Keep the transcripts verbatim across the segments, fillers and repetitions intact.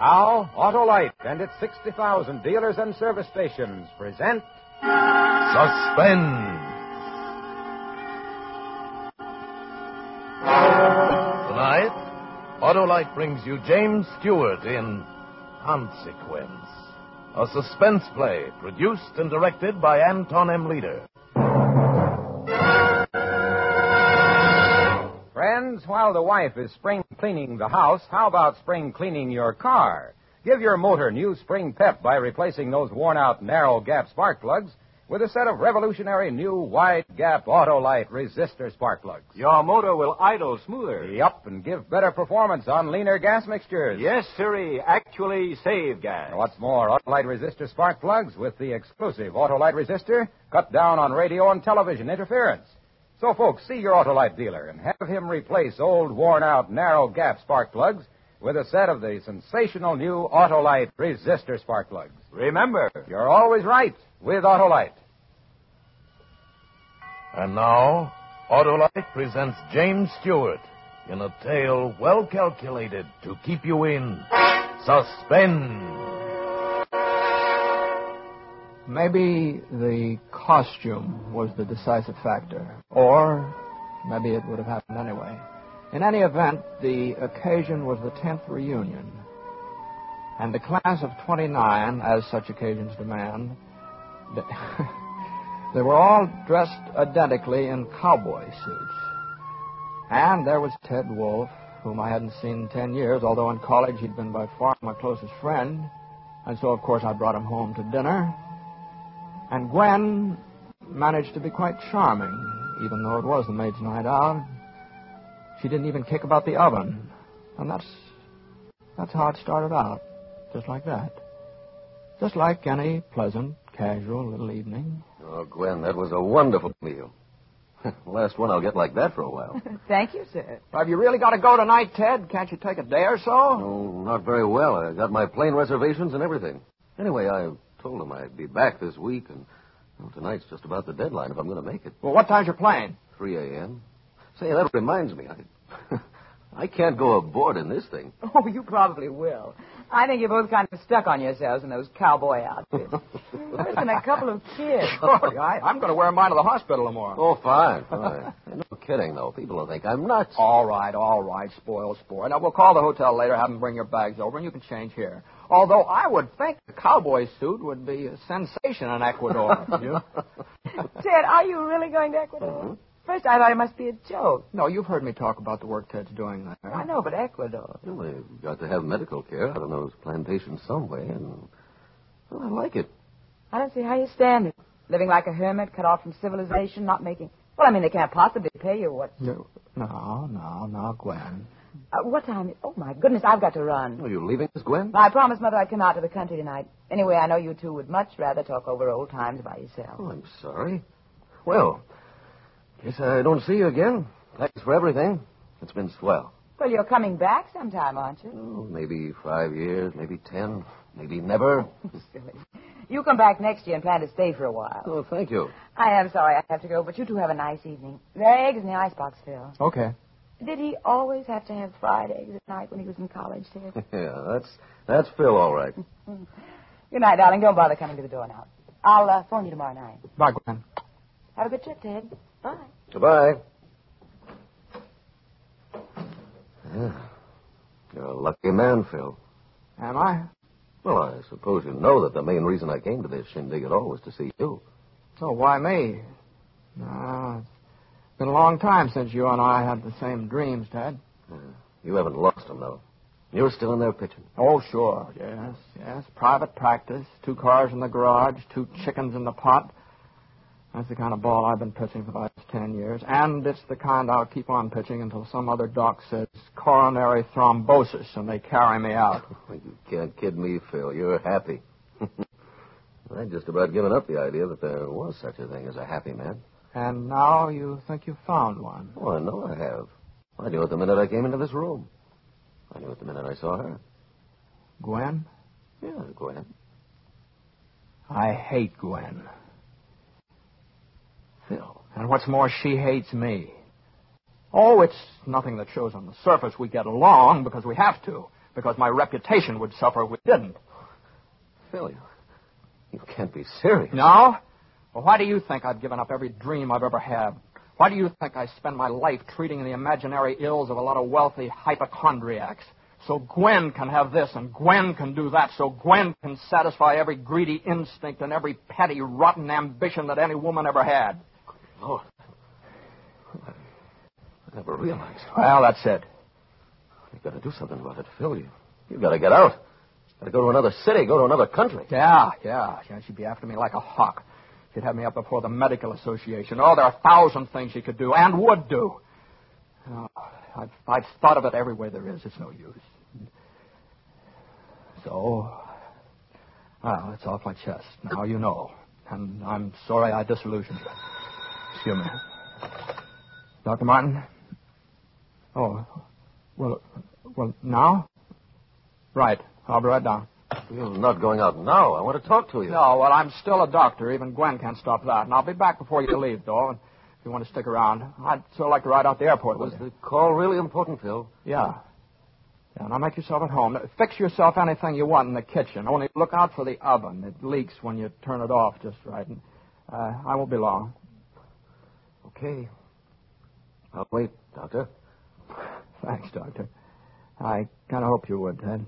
Now, Autolite and its sixty thousand dealers and service stations present Suspense. Tonight, Autolite brings you James Stewart in Consequence, a suspense play produced and directed by Anton M. Leader. Friends, while the wife is spring cleaning the house, how about spring cleaning your car? Give your motor new spring pep by replacing those worn-out narrow-gap spark plugs with a set of revolutionary new wide-gap Autolite resistor spark plugs. Your motor will idle smoother. Yup, and give better performance on leaner gas mixtures. Yes, sirree, actually save gas. What's more, Autolite resistor spark plugs with the exclusive Autolite resistor cut down on radio and television interference. So, folks, see your Autolite dealer and have him replace old, worn-out, narrow-gap spark plugs with a set of the sensational new Autolite resistor spark plugs. Remember, you're always right with Autolite. And now, Autolite presents James Stewart in a tale well calculated to keep you in suspense. Maybe the costume was the decisive factor, or maybe it would have happened anyway. In any event, the occasion was the tenth reunion, and the class of twenty-nine, as such occasions demand, they were all dressed identically in cowboy suits. And there was Ted Wolf, whom I hadn't seen in ten years, although in college he'd been by far my closest friend, and so, of course, I brought him home to dinner. And Gwen managed to be quite charming, even though it was the maid's night out. She didn't even kick about the oven. And that's that's how it started out, just like that. Just like any pleasant, casual little evening. Oh, Gwen, that was a wonderful meal. Last one I'll get like that for a while. Thank you, sir. Have you really got to go tonight, Ted? Can't you take a day or so? No, not very well. I got my plane reservations and everything. Anyway, I told him I'd be back this week, and well, tonight's just about the deadline if I'm going to make it. Well, what time's your plane? three a.m. Say, that reminds me, I I can't go aboard in this thing. Oh, you probably will. I think you're both kind of stuck on yourselves in those cowboy outfits. Worse than a couple of kids. Oh, I, I'm going to wear mine to the hospital tomorrow. Oh, fine, fine. No kidding, though. People will think I'm nuts. All right, all right, spoil sport. Now, we'll call the hotel later, have them bring your bags over, and you can change here. Although I would think the cowboy suit would be a sensation in Ecuador. You? Ted, are you really going to Ecuador? Mm-hmm. First, I thought it must be a joke. No, you've heard me talk about the work Ted's doing there. I know, but Ecuador. Well, they've got to have medical care out on those plantations some way, and well, I like it. I don't see how you stand it. Living like a hermit, cut off from civilization, not making... Well, I mean, they can't possibly pay you what... No, no, no, no, Gwen. Uh, what time is... Oh, my goodness, I've got to run. Are you leaving us, Gwen? I promised Mother I'd come out to the country tonight. Anyway, I know you two would much rather talk over old times by yourself. Oh, I'm sorry. Well... Guess I don't see you again. Thanks for everything. It's been swell. Well, you're coming back sometime, aren't you? Oh, maybe five years, maybe ten, maybe never. Silly. You come back next year and plan to stay for a while. Oh, thank you. I am sorry I have to go, but you two have a nice evening. There are eggs in the icebox, Phil. Okay. Did he always have to have fried eggs at night when he was in college, Ted? Yeah, that's that's Phil, all right. Good night, darling. Don't bother coming to the door now. I'll uh, phone you tomorrow night. Bye, Gwen. Have a good trip, Ted. Bye. Goodbye. Yeah. You're a lucky man, Phil. Am I? Well, I suppose you know that the main reason I came to this shindig at all was to see you. So why me? No, it's been a long time since you and I had the same dreams, Ted. Yeah. You haven't lost them, though. You're still in there pitching. Oh, sure. Yes, yes. Private practice, two cars in the garage, two chickens in the pot. That's the kind of ball I've been pitching for the last ten years. And it's the kind I'll keep on pitching until some other doc says coronary thrombosis and they carry me out. You can't kid me, Phil. You're happy. I'd just about given up the idea that there was such a thing as a happy man. And now you think you've found one? Oh, I know I have. I knew it the minute I came into this room. I knew it the minute I saw her. Gwen? Yeah, Gwen. I hate Gwen. Phil. And what's more, she hates me. Oh, it's nothing that shows on the surface we get along because we have to. because my reputation would suffer if we didn't. Phil, you, you can't be serious. No? Well, why do you think I've given up every dream I've ever had? Why do you think I spend my life treating the imaginary ills of a lot of wealthy hypochondriacs? So Gwen can have this and Gwen can do that. So Gwen can satisfy every greedy instinct and every petty, rotten ambition that any woman ever had. Lord. I never realized. Well, that's it. You've got to do something about it, Phil. You, you've got to get out. Got to go to another city, go to another country. Yeah, yeah. yeah. She'd be after me like a hawk. She'd have me up before the medical association. Oh, there are a thousand things she could do and would do. Oh, I've, I've thought of it every way there is. It's no use. So, well, it's off my chest. Now you know. And I'm sorry I disillusioned you. Excuse me. Doctor Martin? Oh, well, well, now? Right. I'll be right down. You're not going out now. I want to talk to you. No, well, I'm still a doctor. Even Gwen can't stop that. And I'll be back before you leave, though. And if you want to stick around, I'd sort of like to ride out the airport Was with you. the call really important, Phil? Yeah. Yeah, now make yourself at home. Fix yourself anything you want in the kitchen. Only look out for the oven. It leaks when you turn it off just right. And, uh, I won't be long. Okay. I'll wait, Doctor. Thanks, Doctor. I kind of hoped you would, Ted.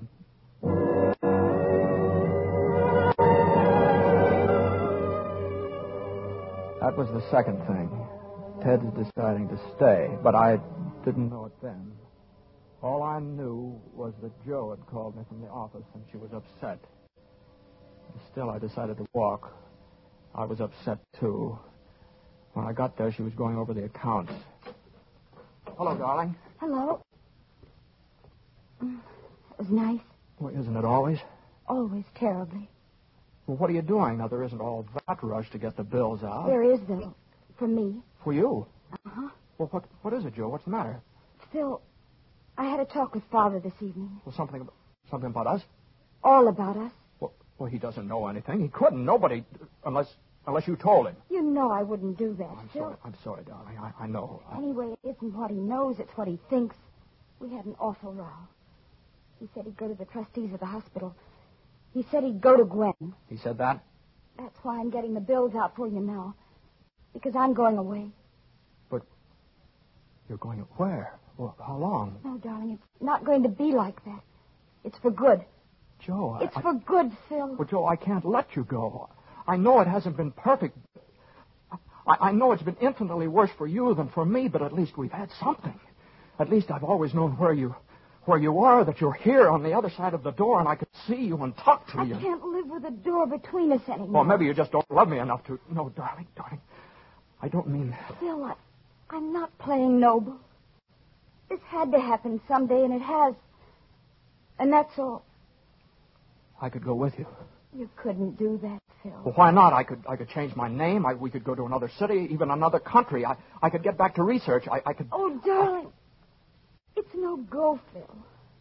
That was the second thing. Ted's deciding to stay, but I didn't know it then. All I knew was that Jo had called me from the office, and she was upset. Still, I decided to walk. I was upset, too. When I got there, she was going over the accounts. Hello, darling. Hello. It was nice. Well, isn't it always? Always terribly. Well, what are you doing? Now, there isn't all that rush to get the bills out. There is, though. For me. For you? Uh-huh. Well, what what is it, Jo? What's the matter? Phil, I had a talk with Father this evening. Well, something, something about us? All about us. Well, well, he doesn't know anything. He couldn't. Nobody, unless unless you told him. You know I wouldn't do that, Oh, I'm Phil. sorry. I'm sorry, darling. I, I know. I... Anyway, it isn't what he knows. It's what he thinks. We had an awful row. He said he'd go to the trustees of the hospital. He said he'd go to Gwen. He said that? That's why I'm getting the bills out for you now. Because I'm going away. But you're going where? Well, how long? No, darling, it's not going to be like that. It's for good. Jo, I... It's for good, Phil. Well, Jo, I can't let you go. I know it hasn't been perfect. I, I know it's been infinitely worse for you than for me, but at least we've had something. At least I've always known where you where you are, that you're here on the other side of the door, and I could see you and talk to I you. I can't live with a door between us anymore. Well, maybe you just don't love me enough to... No, darling, darling. I don't mean that. Phil, I, I'm not playing noble. This had to happen someday, and it has. And that's all. I could go with you. You couldn't do that, Phil. Well, why not? I could I could change my name. I, we could go to another city, even another country. I, I could get back to research. I, I could... Oh, darling. It's no go, Phil.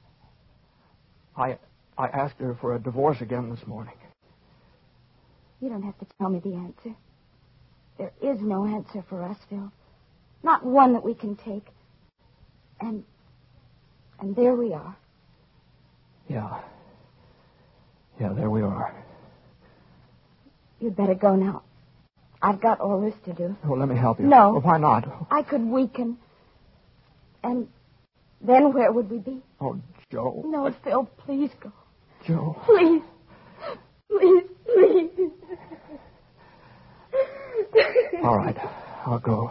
I I asked her for a divorce again this morning. You don't have to tell me the answer. There is no answer for us, Phil. Not one that we can take. And... And there we are. Yeah. Yeah, there we are. You'd better go now. I've got all this to do. Well, let me help you. No. Well, why not? I could weaken. And then where would we be? Oh, Jo. No, Phil, please go. Jo. Please. Please, please. All right. I'll go.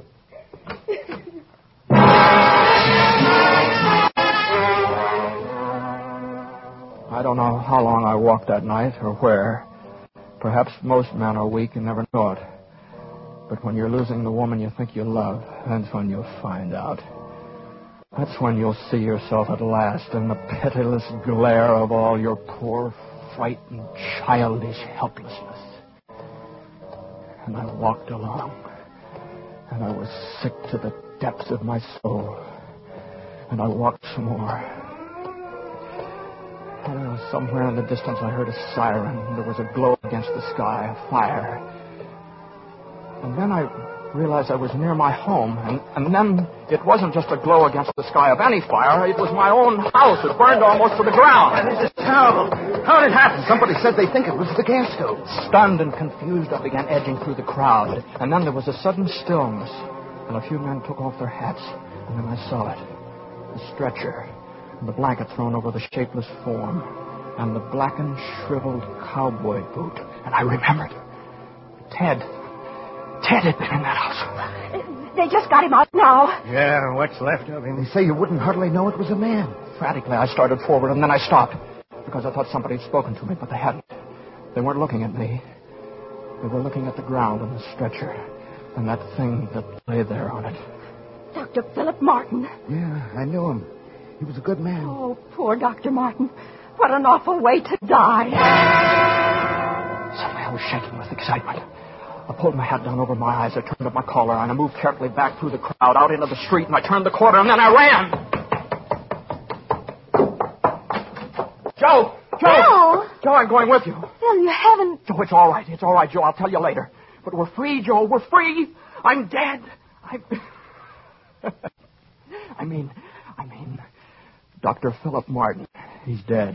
I don't know how long I walked that night or where. Perhaps most men are weak and never know it. But when you're losing the woman you think you love, that's when you'll find out. That's when you'll see yourself at last in the pitiless glare of all your poor, frightened, childish helplessness. And I walked along, and I was sick to the depths of my soul. And I walked some more. I don't know, somewhere in the distance I heard a siren. There was a glow against the sky, a fire. And then I realized I was near my home, and, and then it wasn't just a glow against the sky of any fire. It was my own house. It burned almost to the ground. This is terrible. How did it happen? Somebody said they think it was the gas stove. Stunned and confused, I began edging through the crowd, and then there was a sudden stillness, and a few men took off their hats, and then I saw it. The stretcher, and the blanket thrown over the shapeless form, and the blackened, shriveled cowboy boot. And I remembered. Ted. Ted had been in that house. They just got him out now. Yeah, what's left of him. They say you wouldn't hardly know it was a man. Frantically, I started forward, and then I stopped, because I thought somebody had spoken to me, but they hadn't. They weren't looking at me. They were looking at the ground and the stretcher, and that thing that lay there on it. Doctor Philip Martin. Yeah, I knew him. He was a good man. Oh, poor Doctor Martin. What an awful way to die. Suddenly, I was shaking with excitement. I pulled my hat down over my eyes. I turned up my collar, and I moved carefully back through the crowd, out into the street, and I turned the corner, and then I ran. Joe! Joe! Joe! Joe, I'm going with you. Phil, you haven't... Joe, it's all right. It's all right, Joe. I'll tell you later. But we're free, Joe. We're free. I'm dead. I'm... I mean... I mean... Doctor Philip Martin. He's dead.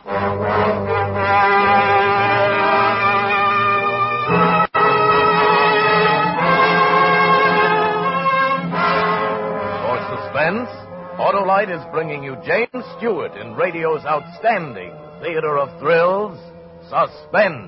Suspense, Autolite is bringing you James Stewart in radio's outstanding theater of thrills, Suspense.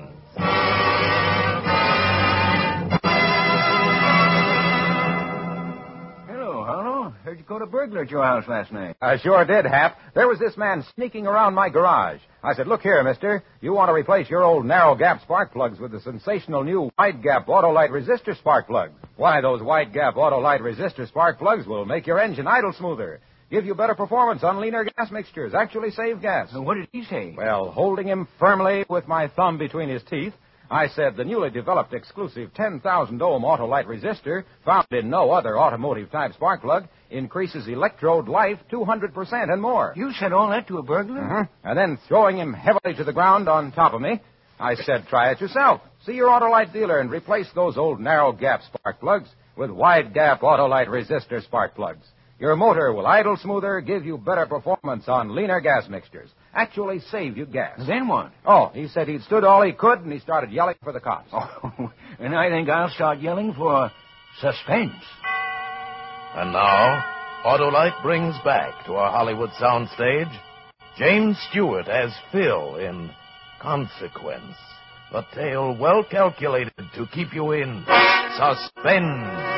Hello, Harlow. Heard you caught a burglar at your house last night. I sure did, Hap. There was this man sneaking around my garage. I said, look here, mister. You want to replace your old narrow-gap spark plugs with the sensational new wide-gap Autolite resistor spark plugs. Why, those wide-gap Autolite resistor spark plugs will make your engine idle smoother, give you better performance on leaner gas mixtures, actually save gas. So what did he say? Well, holding him firmly with my thumb between his teeth, I said the newly developed exclusive ten thousand ohm Autolite resistor, found in no other automotive-type spark plug, increases electrode life two hundred percent and more. You said all that to a burglar? Mm-hmm. And then throwing him heavily to the ground on top of me, I said, try it yourself. See your Autolite dealer and replace those old narrow-gap spark plugs with wide-gap Autolite resistor spark plugs. Your motor will idle smoother, give you better performance on leaner gas mixtures, actually save you gas. Then what? Oh, he said he'd stood all he could, and he started yelling for the cops. Oh, and I think I'll start yelling for suspense. And now, Autolite brings back to our Hollywood soundstage James Stewart as Phil in Consequence, a tale well calculated to keep you in suspense.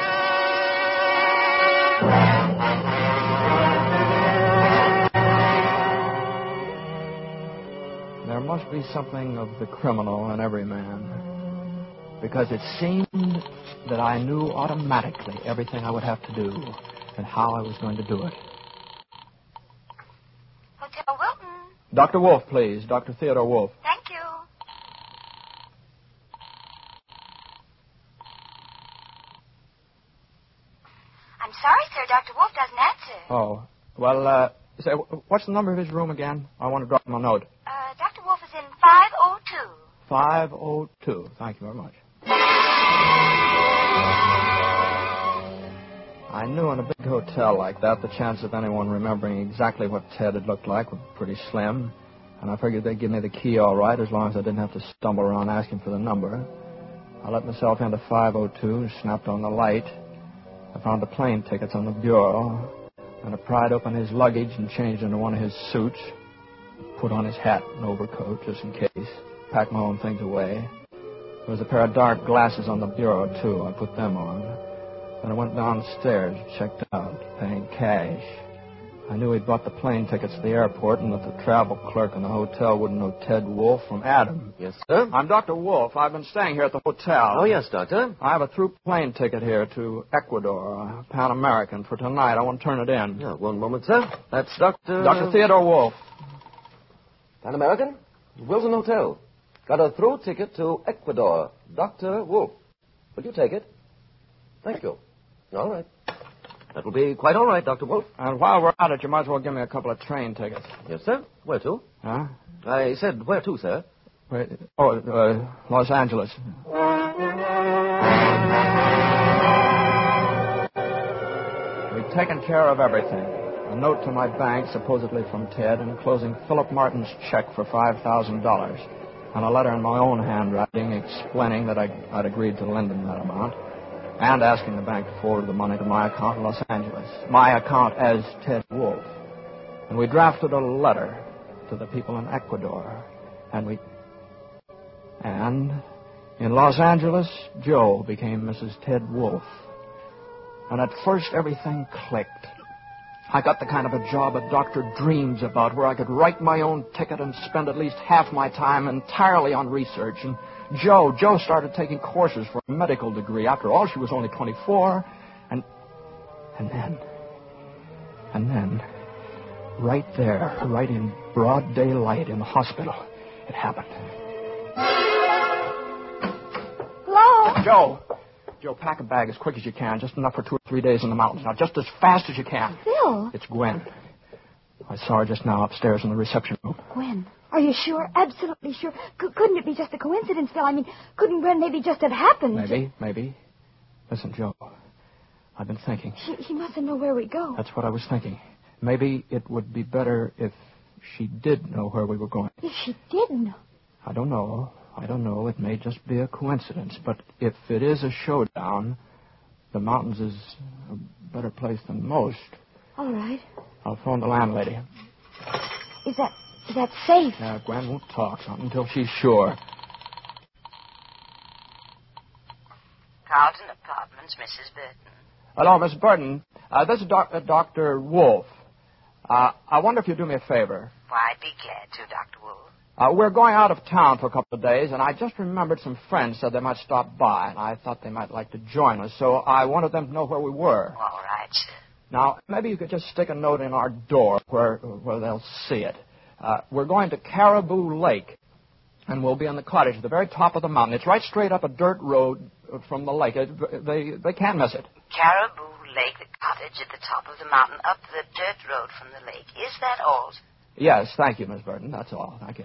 There must be something of the criminal in every man, because it seemed that I knew automatically everything I would have to do and how I was going to do it. Hotel Wilton. Doctor Wolf, please. Doctor Theodore Wolf. Thank you. I'm sorry, sir. Doctor Wolf doesn't answer. Oh, well, uh, say, what's the number of his room again? I want to drop him a note. Uh, Doctor Wolf is in five oh two. five oh two. Thank you very much. I knew in a big hotel like that, the chance of anyone remembering exactly what Ted had looked like was pretty slim. And I figured they'd give me the key all right, as long as I didn't have to stumble around asking for the number. I let myself into five oh two, snapped on the light. I found the plane tickets on the bureau. And I pried open his luggage and changed into one of his suits. Put on his hat and overcoat, just in case. Packed my own things away. There was a pair of dark glasses on the bureau, too. I put them on. Then I went downstairs, checked out, paying cash. I knew he'd bought the plane tickets to the airport and that the travel clerk in the hotel wouldn't know Ted Wolf from Adam. Yes, sir? I'm Doctor Wolf. I've been staying here at the hotel. Oh, yes, Doctor. I have a through plane ticket here to Ecuador, uh, Pan American, for tonight. I want to turn it in. Yeah, one moment, sir. That's Doctor... Doctor Theodore Wolf. Pan American? Wilson Hotel. Got a through ticket to Ecuador. Doctor Wolf. Will you take it? Thank you. All right. That will be quite all right, Doctor Wolf. And while we're at it, you might as well give me a couple of train tickets. Yes, sir. Where to? Huh? I said where to, sir. Wait, oh, uh, Los Angeles. taken care of everything. A note to my bank, supposedly from Ted, enclosing Philip Martin's check for five thousand dollars, and a letter in my own handwriting explaining that I, I'd agreed to lend him that amount, and asking the bank to forward the money to my account in Los Angeles, my account as Ted Wolf. And we drafted a letter to the people in Ecuador, and we... And in Los Angeles, Joe became Missus Ted Wolf. And at first, everything clicked. I got the kind of a job a doctor dreams about, where I could write my own ticket and spend at least half my time entirely on research. And Joe, Joe started taking courses for a medical degree. After all, she was only twenty-four. And, and then, and then, right there, right in broad daylight in the hospital, it happened. Hello? Joe. Joe, pack a bag as quick as you can, just enough for two or three days in the mountains. Now, just as fast as you can. Phil? It's Gwen. I saw her just now upstairs in the reception room. Gwen? Are you sure? Absolutely sure? C- couldn't it be just a coincidence, Phil? I mean, couldn't Gwen maybe just have happened? Maybe, maybe. Listen, Joe, I've been thinking. She, she mustn't know where we go. That's what I was thinking. Maybe it would be better if she did know where we were going. If she did know? I don't know. I don't know. It may just be a coincidence. But if it is a showdown, the mountains is a better place than most. All right. I'll phone the landlady. Is that is that safe? Yeah, Gwen won't talk, not until she's sure. Carlton Apartments, Missus Burton. Hello, Miss Burton. Uh, this is doc- uh, Doctor Wolf. Uh, I wonder if you'd do me a favor. Why, I'd be glad to, Doctor Wolf. Uh, we're going out of town for a couple of days, and I just remembered some friends said they might stop by, and I thought they might like to join us, so I wanted them to know where we were. All right, sir. Now, maybe you could just stick a note in our door where where they'll see it. Uh, we're going to Caribou Lake, and we'll be in the cottage at the very top of the mountain. It's right straight up a dirt road from the lake. It, they they can't miss it. Caribou Lake, the cottage at the top of the mountain, up the dirt road from the lake. Is that all, sir? Yes, thank you, Miss Burton. That's all. Thank you.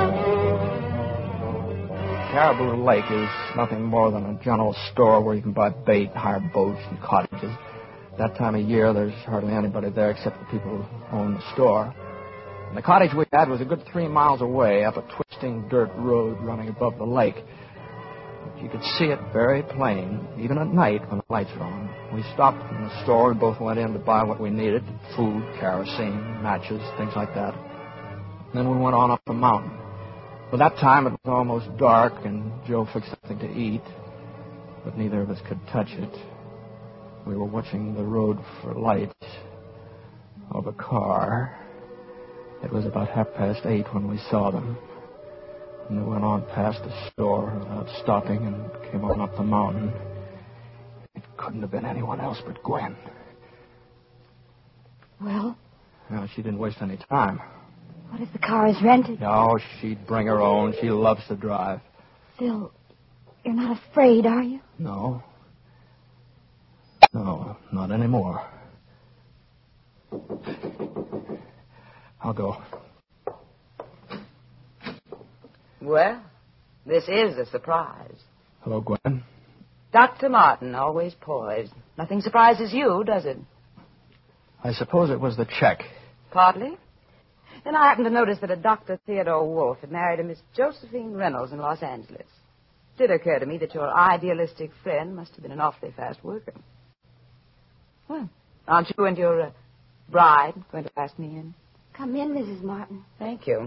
Caribou Lake is nothing more than a general store where you can buy bait, hire boats, and cottages. That time of year, there's hardly anybody there except the people who own the store. And the cottage we had was a good three miles away up a twisting dirt road running above the lake. But you could see it very plain, even at night when the lights were on. We stopped in the store and both went in to buy what we needed, food, kerosene, matches, things like that. Then we went on up the mountain. By that time, it was almost dark, and Joe fixed something to eat, but neither of us could touch it. We were watching the road for lights of a car. It was about half past eight when we saw them. And they went on past the store without stopping and came on up the mountain. It couldn't have been anyone else but Gwen. Well? No, she didn't waste any time. What if the car is rented? No, she'd bring her own. She loves to drive. Phil, you're not afraid, are you? No. No, not anymore. I'll go. Well, this is a surprise. Hello, Gwen. Doctor Martin, always poised. Nothing surprises you, does it? I suppose it was the check. Partly. Then I happened to notice that a Doctor Theodore Wolf had married a Miss Josephine Reynolds in Los Angeles. It did occur to me that your idealistic friend must have been an awfully fast worker. Well, aren't you and your uh, bride going to ask me in? Come in, Missus Martin. Thank you.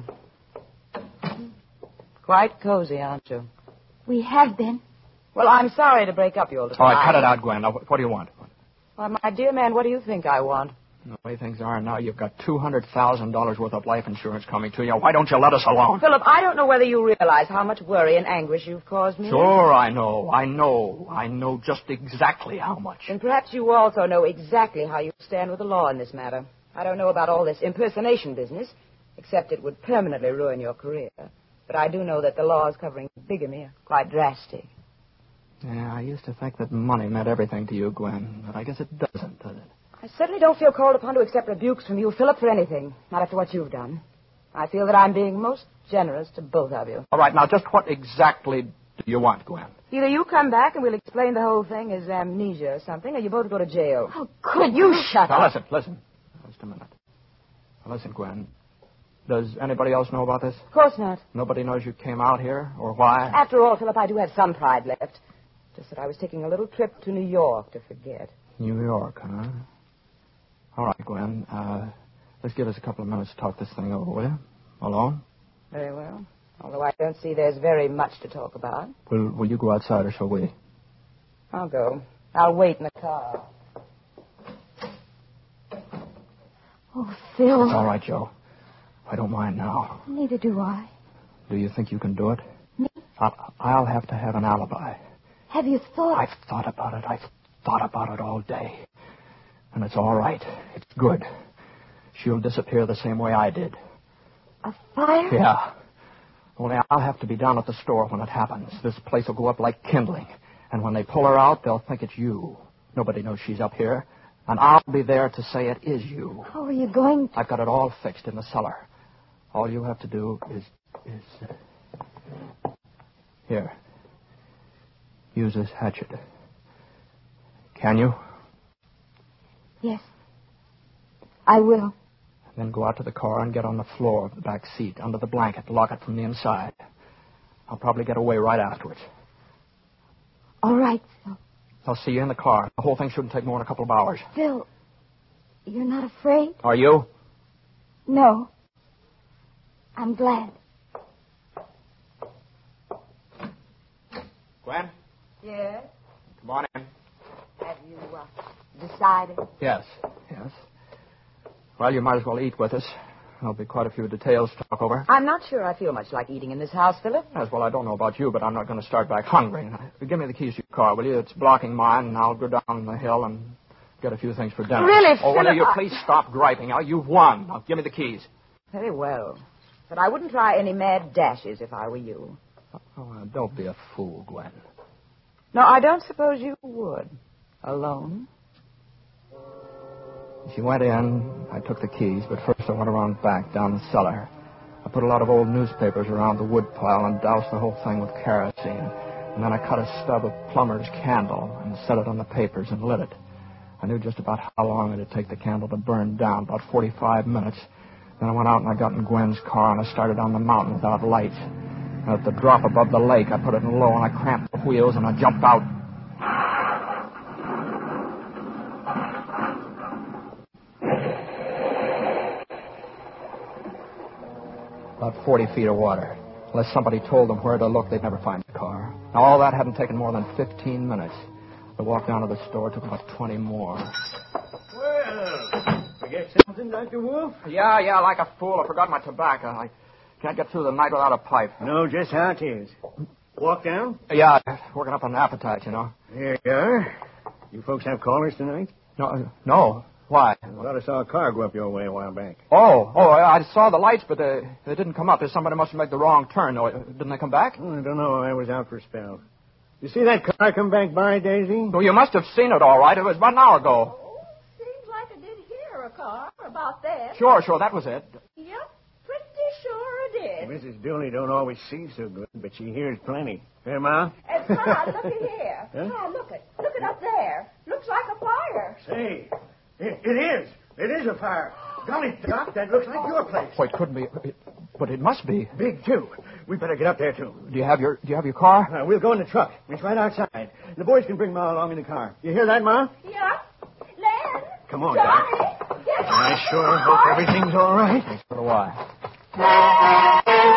Quite cozy, aren't you? We have been. Well, I'm sorry to break up your little All right, life. cut it out, Gwen. Now, what do you want? Well, my dear man, what do you think I want? The way things are now, you've got two hundred thousand dollars worth of life insurance coming to you. Why don't you let us alone? Philip, I don't know whether you realize how much worry and anguish you've caused me. Sure, I know. I know. I know just exactly how much. And perhaps you also know exactly how you stand with the law in this matter. I don't know about all this impersonation business, except it would permanently ruin your career. But I do know that the laws covering bigamy are quite drastic. Yeah, I used to think that money meant everything to you, Gwen, but I guess it doesn't, does it? I certainly don't feel called upon to accept rebukes from you, Philip, for anything. Not after what you've done. I feel that I'm being most generous to both of you. All right, now, just what exactly do you want, Gwen? Either you come back and we'll explain the whole thing as amnesia or something, or you both go to jail. Oh, could you shut now, up? listen, listen. Just a minute. Now, listen, Gwen. Does anybody else know about this? Of course not. Nobody knows you came out here or why? After all, Philip, I do have some pride left. Just that I was taking a little trip to New York to forget. New York, huh? All right, Gwen. Uh, let's give us a couple of minutes to talk this thing over, will you? Alone? Very well. Although I don't see there's very much to talk about. Will, will you go outside or shall we? I'll go. I'll wait in the car. Oh, Phil. It's all right, Joe. I don't mind now. Neither do I. Do you think you can do it? Me? I'll, I'll have to have an alibi. Have you thought? I've thought about it. I've thought about it all day. And it's all right. It's good. She'll disappear the same way I did. A fire? Yeah. Only I'll have to be down at the store when it happens. This place will go up like kindling. And when they pull her out, they'll think it's you. Nobody knows she's up here. And I'll be there to say it is you. How are you going to... I've got it all fixed in the cellar. All you have to do is... is uh, here. Use this hatchet. Can you? Yes. I will. Then go out to the car and get on the floor of the back seat, under the blanket, lock it from the inside. I'll probably get away right afterwards. All right, Phil. I'll see you in the car. The whole thing shouldn't take more than a couple of hours. Phil, you're not afraid? Are you? No. I'm glad. Gwen? Yes? Come on in. Have you uh, decided? Yes, yes. Well, you might as well eat with us. There'll be quite a few details to talk over. I'm not sure I feel much like eating in this house, Philip. Yes, well, I don't know about you, but I'm not going to start back hungry. Give me the keys to your car, will you? It's blocking mine, and I'll go down the hill and get a few things for dinner. Really, Oh, Philip, will you I... please stop griping? Now, you've won. Now, give me the keys. Very well. But I wouldn't try any mad dashes if I were you. Oh, uh, don't be a fool, Gwen. No, I don't suppose you would. Alone? She went in. I took the keys, but first I went around back, down the cellar. I put a lot of old newspapers around the wood pile and doused the whole thing with kerosene. And then I cut a stub of plumber's candle and set it on the papers and lit it. I knew just about how long it would take the candle to burn down, about forty-five minutes. Then I went out and I got in Gwen's car and I started down the mountain without lights. And at the drop above the lake, I put it in low and I cramped the wheels and I jumped out. About forty feet of water. Unless somebody told them where to look, they'd never find the car. Now, all that hadn't taken more than fifteen minutes. The walk down to the store took about twenty more. Well, forget something, Doctor Wolf? Yeah, yeah, like a fool. I forgot my tobacco. I can't get through the night without a pipe. No, just how it is. Walk down? Yeah, working up an appetite, you know. Here you are. You folks have callers tonight? No, uh, no. Why? I thought I saw a car go up your way a while back. Oh, oh, I saw the lights, but they, they didn't come up. Somebody must have made the wrong turn. No, didn't they come back? Oh, I don't know. I was out for a spell. You see that car come back by, Daisy? Well, you must have seen it all right. It was about an hour ago. Oh, seems like I did hear a car about that. Sure, sure, that was it. Yep, pretty sure I did. Missus Dooley don't always see so good, but she hears plenty. Hey, Ma? And Pa, look at here. Huh? Pa, look it. Look it up there. Looks like a fire. Say, it, it is. It is a fire. Golly, Doc, that looks like your place. Oh, it couldn't be. It, but it must be. Big, too. We better get up there, too. Do you have your Do you have your car? Uh, we'll go in the truck. It's right outside. The boys can bring Ma along in the car. You hear that, Ma? Yeah. Len. Come on, Johnny. Doc. Get I sure hope everything's all right. So do I.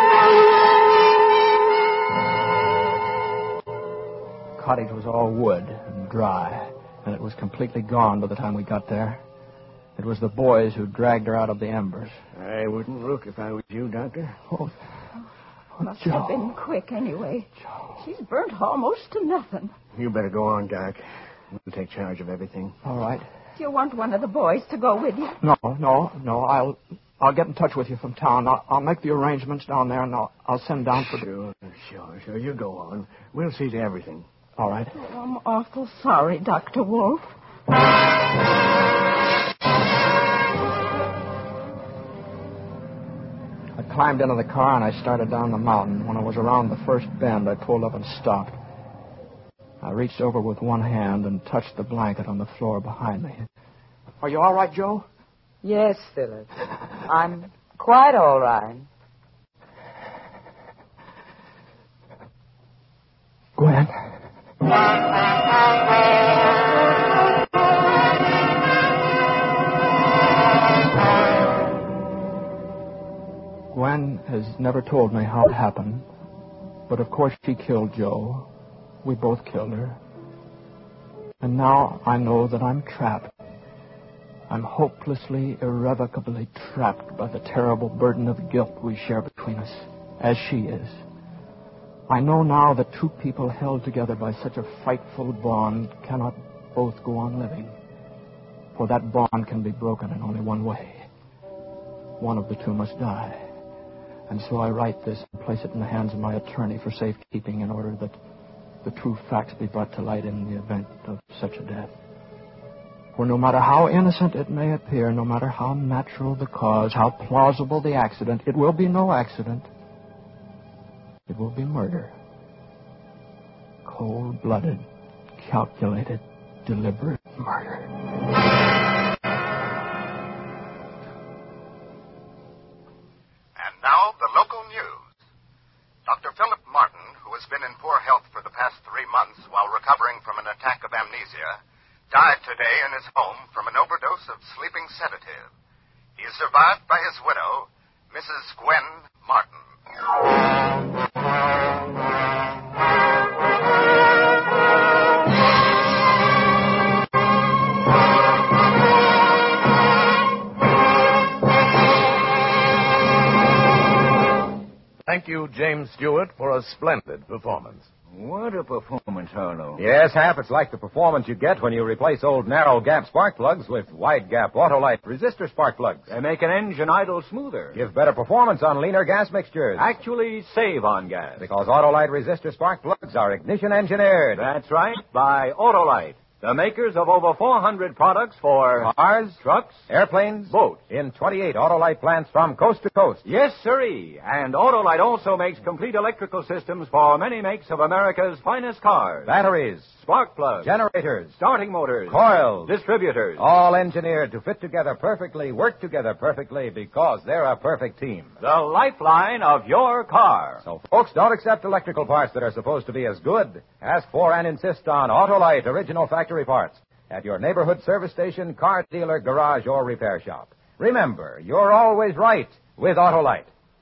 The cottage was all wood and dry, and it was completely gone by the time we got there. It was the boys who dragged her out of the embers. I wouldn't look if I was you, Doctor. Oh, Must Joe. have been quick anyway. She's burnt almost to nothing. You better go on, Doc. We'll take charge of everything. All right. Do you want one of the boys to go with you? No, no, no. I'll I'll get in touch with you from town. I'll, I'll make the arrangements down there, and I'll, I'll send down for... Sure, sure, sure. You go on. We'll see to everything. All right. Oh, I'm awful sorry, Doctor Wolf. I climbed into the car and I started down the mountain. When I was around the first bend, I pulled up and stopped. I reached over with one hand and touched the blanket on the floor behind me. Are you all right, Joe? Yes, Philip. I'm quite all right. Gwen. Gwen has never told me how it happened, but of course she killed Joe. We both killed her. And now I know that I'm trapped. I'm hopelessly, irrevocably trapped by the terrible burden of guilt we share between us, as she is. I know now that two people held together by such a frightful bond cannot both go on living. For that bond can be broken in only one way. One of the two must die. And so I write this and place it in the hands of my attorney for safekeeping in order that the true facts be brought to light in the event of such a death. For no matter how innocent it may appear, no matter how natural the cause, how plausible the accident, it will be no accident. It will be murder. Cold-blooded, calculated, deliberate murder. And now, the local news. Doctor Philip Martin, who has been in poor health for the past three months while recovering from an attack of amnesia, died today in his home from an overdose of sleeping sedative. He is survived by his widow, Missus Gwen Martin. Thank you, James Stewart, for a splendid performance. What a performance, Harlow. Yes, Hap, it's like the performance you get when you replace old narrow-gap spark plugs with wide-gap Autolite resistor spark plugs. They make an engine idle smoother. Give better performance on leaner gas mixtures. Actually save on gas. Because Autolite resistor spark plugs are ignition engineered. That's right, by Autolite, the makers of over four hundred products for cars, trucks, airplanes, boats. In twenty-eight Autolite plants from coast to coast. Yes, sirree. And Autolite also makes complete electrical systems for many makes of America's finest cars. Batteries, spark plugs, generators, starting motors, coils, distributors. All engineered to fit together perfectly, work together perfectly, because they're a perfect team. The lifeline of your car. So, folks, don't accept electrical parts that are supposed to be as good. Ask for and insist on Autolite original factory parts at your neighborhood service station, car dealer, garage, or repair shop. Remember, you're always right with Autolite.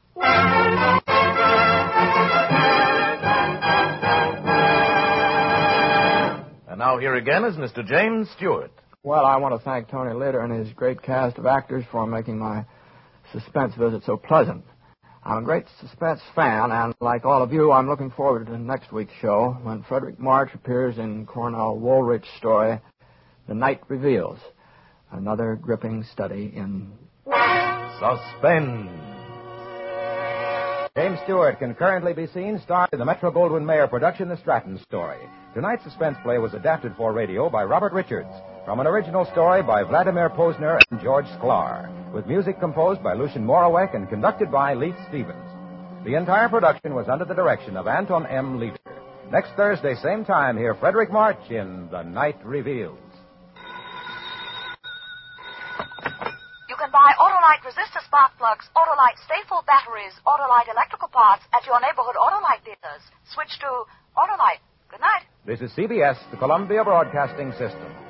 And now here again is Mister James Stewart. Well, I want to thank Tony Leader and his great cast of actors for making my suspense visit so pleasant. I'm a great suspense fan, and like all of you, I'm looking forward to next week's show when Frederick March appears in Cornell Woolrich's story, The Night Reveals, another gripping study in suspense. James Stewart can currently be seen starred in the Metro-Goldwyn-Mayer production, The Stratton Story. Tonight's suspense play was adapted for radio by Robert Richards from an original story by Vladimir Posner and George Sklar, with music composed by Lucien Morawek and conducted by Leith Stevens. The entire production was under the direction of Anton M. Leiter. Next Thursday, same time, hear Frederick March in The Night Reveals. You can buy Autolite resistor spark plugs, Autolite Stay-Full batteries, Autolite electrical parts at your neighborhood Autolite dealers. Switch to Autolite. Good night. This is C B S, the Columbia Broadcasting System.